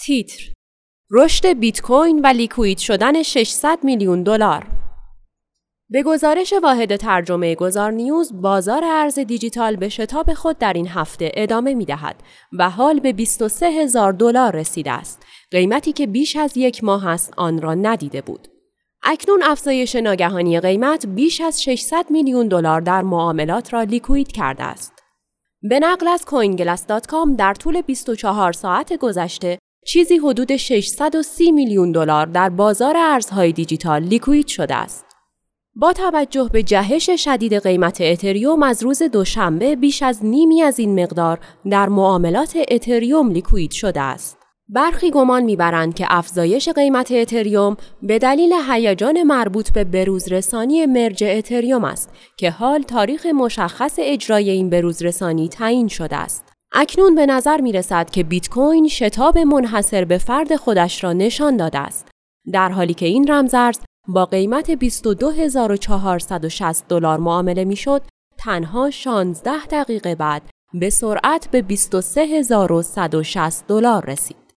تیتر: رشد بیت کوین و لیکوید شدن 600 میلیون دلار. به گزارش واحد ترجمه گذار نیوز، بازار ارز دیجیتال به شتاب خود در این هفته ادامه می‌دهد و حال به 23,000 دلار رسیده است، قیمتی که بیش از یک ماه است آن را ندیده بود. اکنون افزایش ناگهانی قیمت بیش از 600 میلیون دلار در معاملات را لیکوید کرده است. به نقل از coinglass.com در طول 24 ساعت گذشته چیزی حدود 630 میلیون دلار در بازار ارزهای دیجیتال لیکوید شده است. با توجه به جهش شدید قیمت اتریوم از روز دوشنبه، بیش از نیمی از این مقدار در معاملات اتریوم لیکوید شده است. برخی گمان می‌برند که افزایش قیمت اتریوم به دلیل هیجان مربوط به بروزرسانی مرج اتریوم است که حال تاریخ مشخص اجرای این بروزرسانی تعیین شده است. اکنون به نظر می‌رسد که بیت کوین شتاب منحصر به فرد خودش را نشان داده است، در حالی که این رمزارز با قیمت 22,460 دلار معامله می‌شد، تنها 16 دقیقه بعد به سرعت به 23,160 دلار رسید.